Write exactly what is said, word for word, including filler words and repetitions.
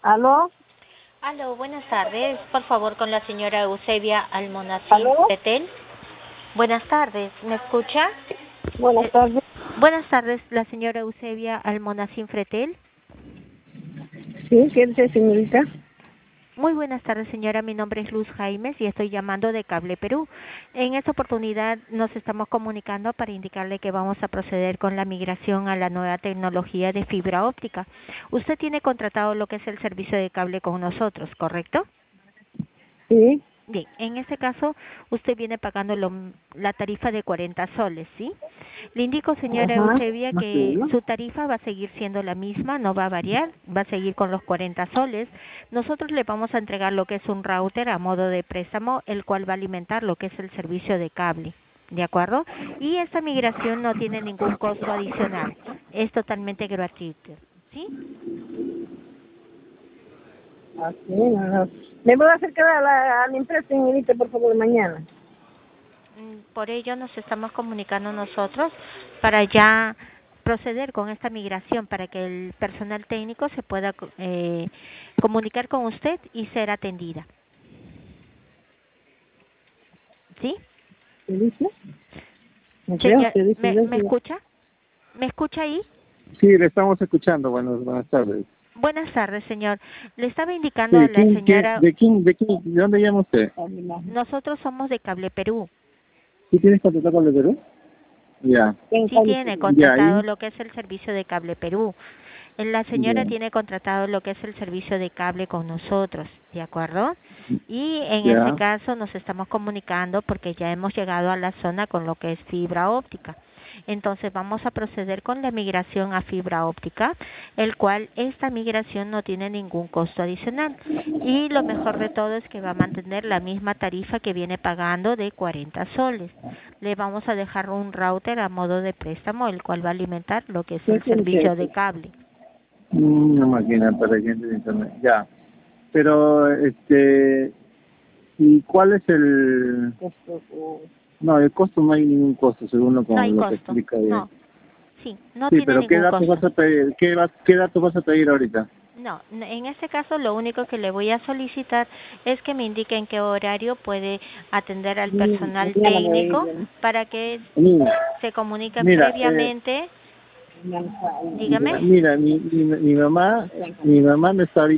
¿Aló? Aló, buenas tardes. Por favor, con la señora Eusebia Almonacín ¿Aló? Pretel. Buenas tardes, ¿me escucha? Buenas Eh, tardes. buenas tardes, la señora Eusebia Almonacín Fretel. Sí, ¿qué dice, señorita? Muy buenas tardes, señora. Mi nombre es Luz Jaimes y estoy llamando de Cable Perú. En esta oportunidad nos estamos comunicando para indicarle que vamos a proceder con la migración a la nueva tecnología de fibra óptica. Usted tiene contratado lo que es el servicio de cable con nosotros, ¿correcto? Sí. Bien, en este caso usted viene pagando lo, la tarifa de cuarenta soles, ¿sí? Le indico, señora Ajá. Eusebia, que su tarifa va a seguir siendo la misma, no va a variar, va a seguir con los cuarenta soles. Nosotros le vamos a entregar lo que es un router a modo de préstamo, el cual va a alimentar lo que es el servicio de cable, ¿de acuerdo? Y esta migración no tiene ningún costo adicional, es totalmente gratuito, ¿sí? Así, ajá. ¿Me puedo acercar a la, a la empresa, señorita, por favor, mañana? Mm, Por ello nos estamos comunicando nosotros para ya proceder con esta migración para que el personal técnico se pueda eh, comunicar con usted y ser atendida. ¿Sí? ¿Qué dice? No creo, Señor, ¿qué dice? ¿me, Yo me sí. escucha? ¿Me escucha ahí? Sí, le estamos escuchando. Buenas, buenas tardes. Buenas tardes, señor. Le estaba indicando a Sí, la ¿quién, quién, señora, de quién, de quién, de dónde llama usted? nosotros somos de Cable Perú. ¿Sí tienes contratado con el Perú? Ya, Sí tiene ya, contratado ahí. lo que es el servicio de Cable Perú. Eh, La señora Ya, tiene contratado lo que es el servicio de cable con nosotros, ¿de acuerdo? Y en este ya. caso nos estamos comunicando porque ya hemos llegado a la zona con lo que es fibra óptica. Entonces vamos a proceder con la migración a fibra óptica, el cual esta migración no tiene ningún costo adicional. Y lo mejor de todo es que va a mantener la misma tarifa que viene pagando de cuarenta soles. Le vamos a dejar un router a modo de préstamo, el cual va a alimentar lo que es ¿Qué el servicio dice? de cable. Mm, Una máquina para gente de internet. Ya. Pero, este, ¿y cuál es el...? Esto, oh. No, el costo no hay ningún costo, según lo, No hay con lo que costo, explica bien. no, sí, no Sí, tiene pero ¿qué ningún datos costo. vas a pedir? ¿Qué, va- qué datos vas a pedir ahorita? No, n- en este caso lo único que le voy a solicitar es que me indique en qué horario puede atender al Mm, personal mañana me voy a ir, técnico ¿no? para que Mira, se comuniquen mira, eh, previamente. Mañana está ahí. Dígame. mira, mi, mi, mi mamá, mi mamá me está